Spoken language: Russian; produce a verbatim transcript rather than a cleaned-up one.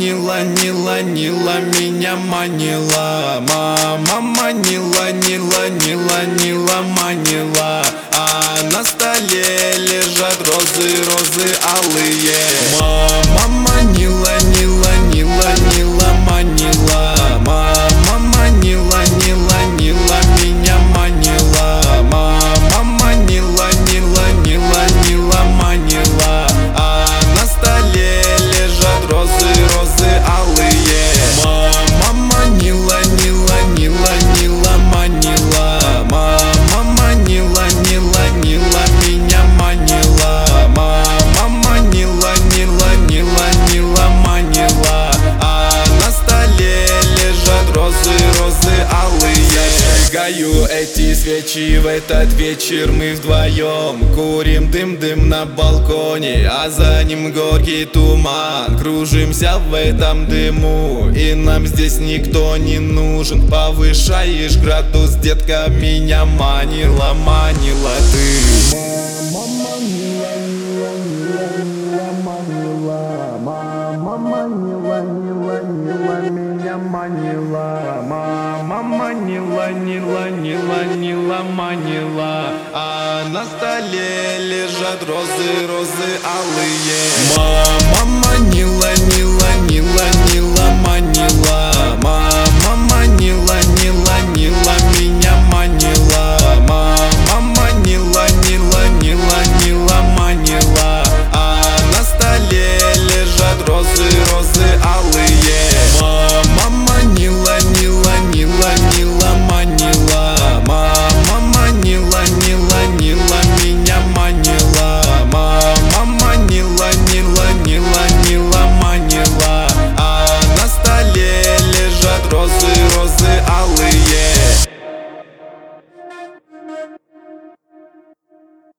манила, нила, нила, меня манила. Мама манила, нила, нила, нила, манила. А на столе лежат розы, розы алые. Мама манила, нила, нила, нила, манила. Мама манила, нила, нила, меня манила. Мама манила, нила, нила, нила, манила. А на столе лежат розы, розы алые. Мама манила, нила, нила, нила, манила. Мама манила, нила, нила, меня манила. Мама манила, нила, нила, нила, манила. А на столе лежат розы, розы алые. Зажигаю эти свечи в этот вечер, мы вдвоем курим дым-дым на балконе, а за ним горький туман. Кружимся в этом дыму, и нам здесь никто не нужен. Повышаешь градус, детка, меня манила, манила ты. Мама манила, меня манила. Мама манила, нила, нила, нила, манила. А на столе лежат розы, розы алые.